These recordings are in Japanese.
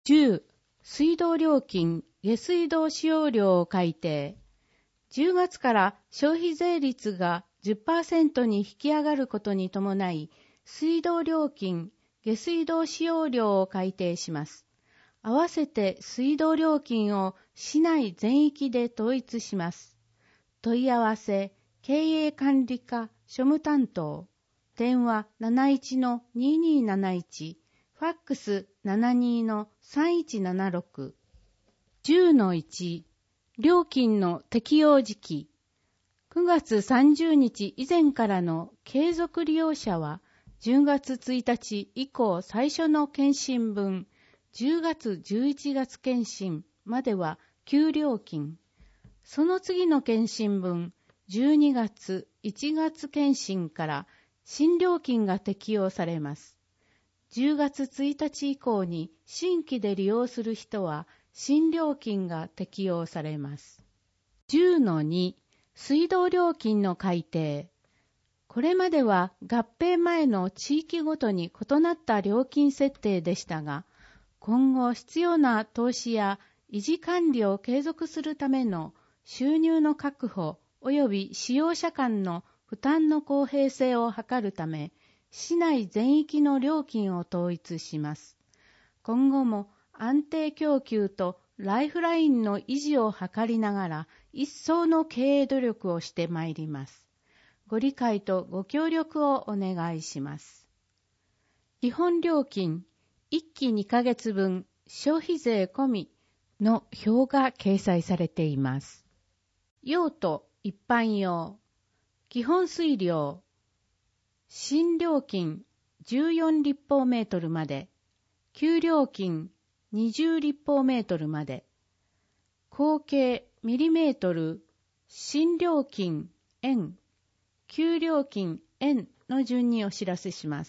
10、水道料金、下水道使用量を改定。10月から消費税率が 10% に引き上がることに伴い、水道料金、下水道使用量を改定します。合わせて水道料金を市内全域で統一します。問い合わせ、経営管理課、庶務担当、電話 71-2271、ファックス 72-3176。10-1、料金の適用時期。9月30日以前からの継続利用者は、10月1日以降最初の検診分、10月11月検診までは旧料金。その次の検診分、12月、1月検診から新料金が適用されます。10月1日以降に新規で利用する人は新料金が適用されます。10-2、水道料金の改定。これまでは合併前の地域ごとに異なった料金設定でしたが、今後必要な投資や維持管理を継続するための収入の確保及び使用者間の負担の公平性を図るため、市内全域の料金を統一します。今後も安定供給とライフラインの維持を図りながら、一層の経営努力をしてまいります。ご理解とご協力をお願いします。基本料金、1期2ヶ月分、消費税込みの表が掲載されています。用途、一般用、基本水量、新料金14立方メートルまで、旧料金20立方メートルまで、合計ミリメートル、新料金円、旧料金円の順にお知らせします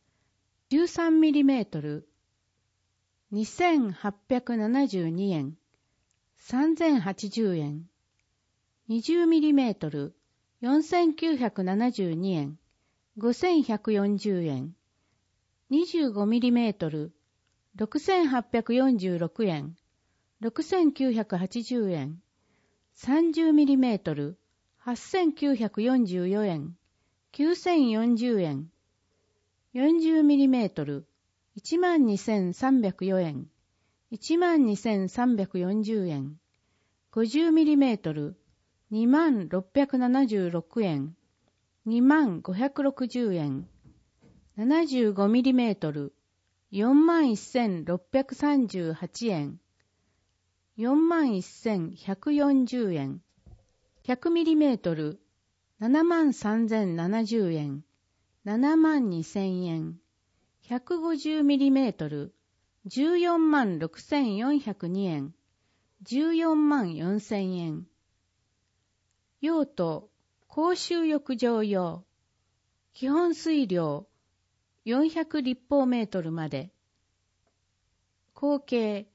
。13ミリメートル、2872円、3080円。20ミリメートル、4972円、5140円。25ミリメートル、6846円、6980円。30ミリメートル、8944円、9040円。40ミリメートル、12304円、12340円。50ミリメートル、2676円、2560円。75ミリメートル、41,638円、41,140円。100ミリメートル、73,070円、72,000円。150ミリメートル、146,402円、144,000円。用途、公衆浴場用、基本水量、400立方メートルまで、合計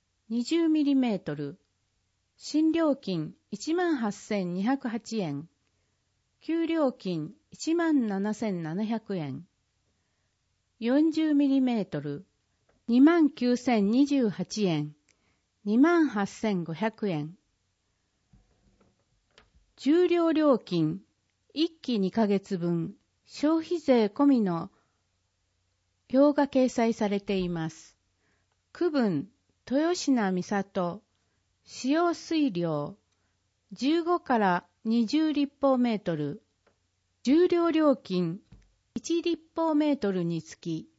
20ミリメートル、新料金 18,208 円、旧料金 17,700 円、40ミリメートル、29,028 円、28,500 円。重量料金、1期2ヶ月分、消費税込みの表が掲載されています。区分、豊品三郷、使用水量、15から20立方メートル、重量料金、1立方メートルにつき、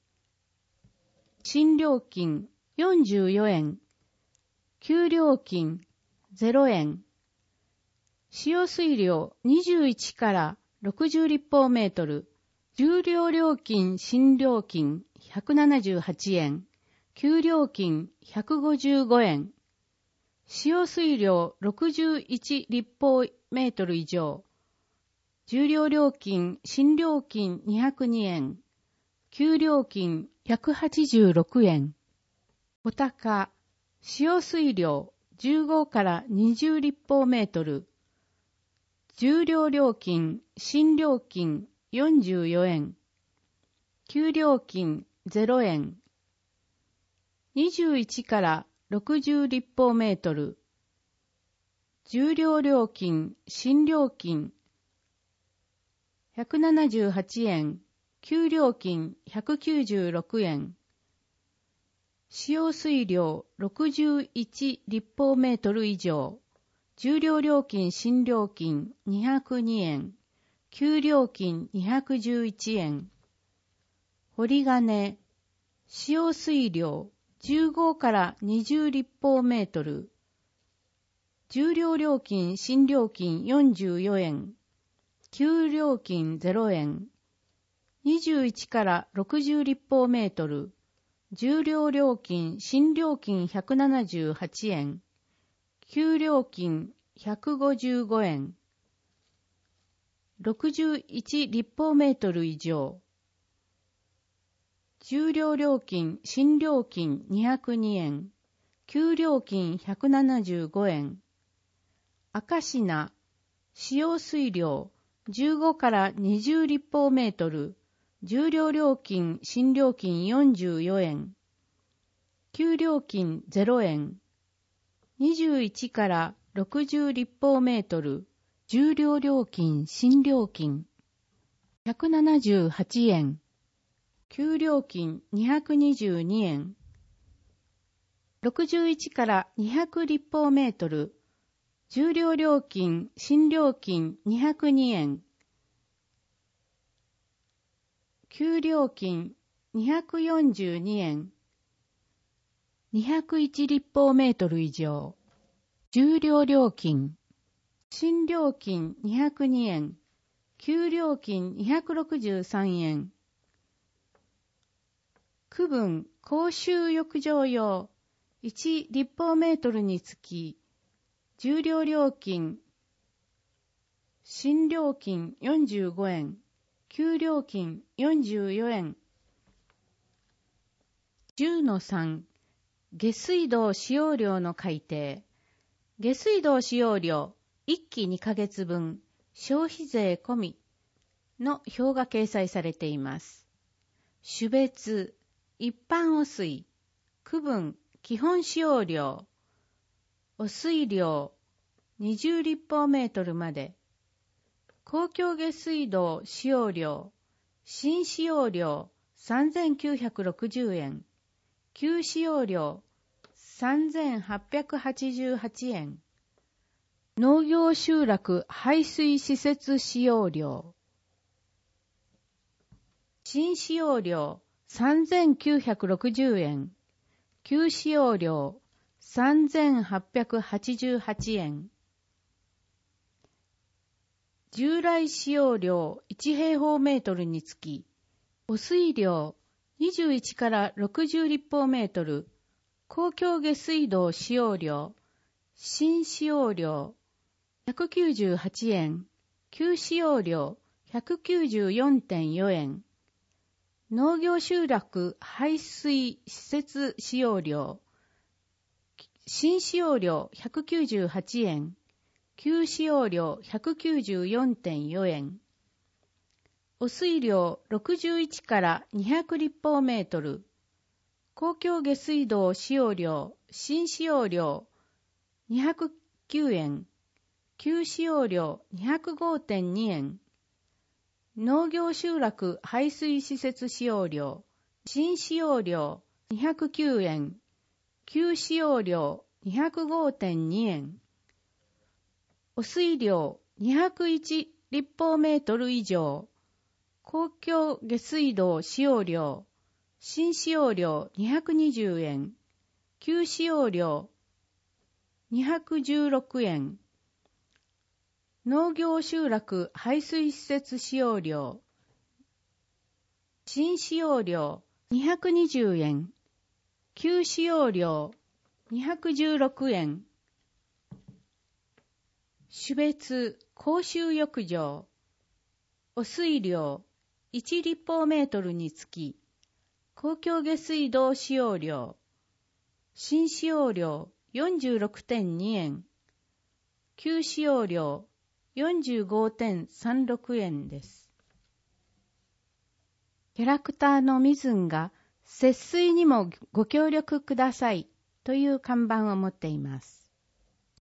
新料金44円、旧料金0円、使用水量21から60立方メートル、重量料金新料金178円、旧料金155円、使用水量61立方メートル以上、重量料金新料金202円、旧料金186円。お高、使用水量15から20立方メートル、重量料金、新料金44円、旧料金0円。 21から60立方メートル。重量料金、新料金、178円、給料金196円。使用水量61立方メートル以上。重量料金、新料金202円。給料金211円。掘り金、使用水量15から20立方メートル。重量料金、新料金44円。給料金0円。21から60立方メートル。重量料金、新料金178円。給料金155円。61立方メートル以上。重量料金、新料金202円。給料金175円。赤品、使用水量15から20立方メートル。重量料金、新料金44円。給料金0円。21から60立方メートル。重量料金、新料金178円。給料金222円。61から200立方メートル。重量料金、新料金202円。給料金242円。201立方メートル以上。重量料金。新料金202円。給料金263円。区分公衆浴場用1立方メートルにつき、重量料金、新料金45円。給料金44円。10-3 下水道使用量の改定。下水道使用量1期2ヶ月分消費税込みの表が掲載されています。種別、一般汚水、区分、基本使用量、汚水量20立方メートルまで、公共下水道使用量、新使用量3960円、旧使用量3888円、農業集落排水施設使用量、新使用量3960円、旧使用量3888円、従来使用量1平方メートルにつき、汚水量21から60立方メートル、公共下水道使用量、新使用量198円、旧使用量 194.4 円、農業集落排水施設使用量、新使用量198円、旧使用量 194.4 円、汚水量61から200立方メートル、公共下水道使用量、新使用量209円、旧使用量 205.2 円、農業集落排水施設使用量、新使用量209円、旧使用量 205.2 円、汚水量201立方メートル以上、公共下水道使用量、新使用量220円、旧使用量216円、農業集落排水施設使用量、新使用量220円、旧使用量216円、種別公衆浴場、汚水量1立方メートルにつき、公共下水道使用量、新使用量 46.2 円、旧使用量 45.36 円です。キャラクターの身分が節水にもご協力くださいという看板を持っています。